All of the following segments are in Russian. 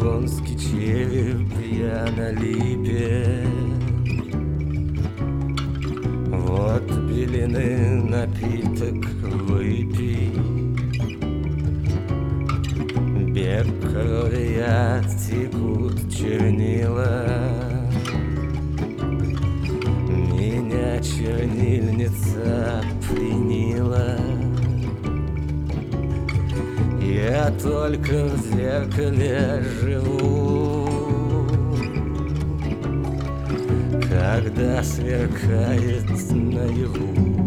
конский череп я на липе. Вот белины напиток выпей, бег крови, текут чернила. Меня чернильница пленила. Я только в зеркале живу, когда сверкает наяву.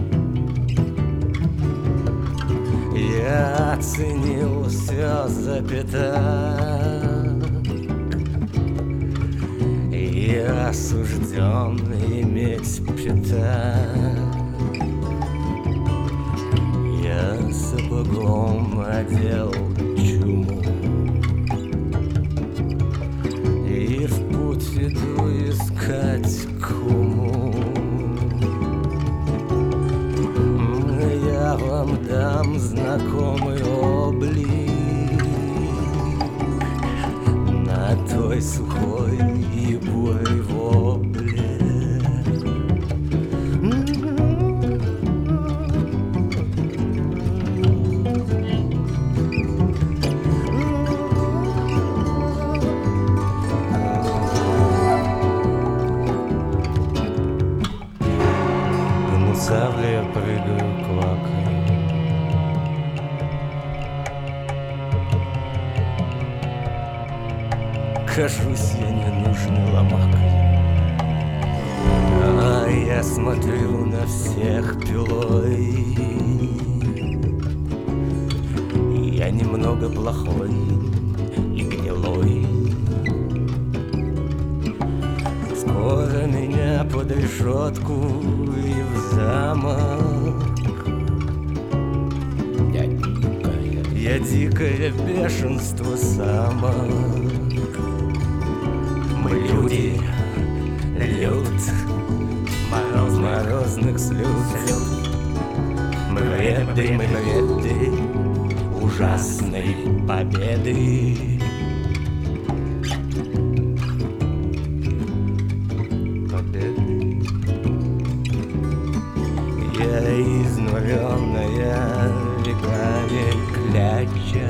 Я оценил все запятак и осужден иметь пятак. Я сапогом одел чуму и в путь иду искать куму. Я вам дам знакомый облик на той сухой и бурой вобле. Савли я прыгаю, квакаю. Кажусь я ненужной ломакой, а я смотрю на всех пилой. Я немного плохой и гнилой. Скоро меня под решетку и в замок. Я дикое бешенство самок. Мы люди, люд, морозных слез. Мы веды ужасной победы. Я изнуренная веками кляча.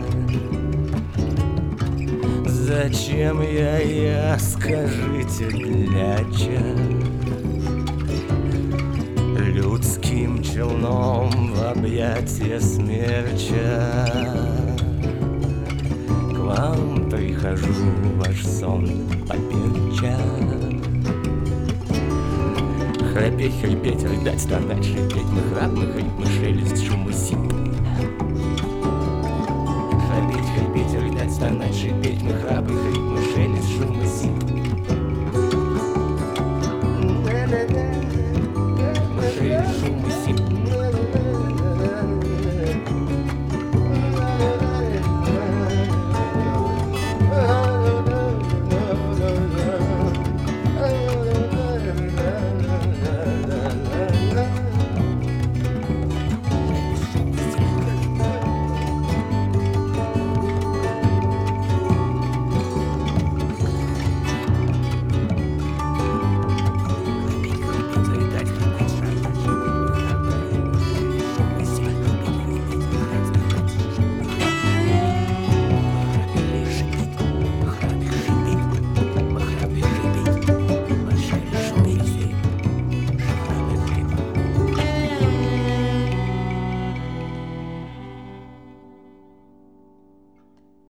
Зачем я, скажите, кляча? Людским челном в объятия смерча. К вам прихожу, ваш сон поперча. Храпеть, хрипеть, рыдать, стонать, шипеть. Мы храп, мы хрип, мы шелест, шум и сип. Храпеть, хрипеть, рыдать, стонать, шипеть. Мы храп, и хрип, мы шелест, шум и сип.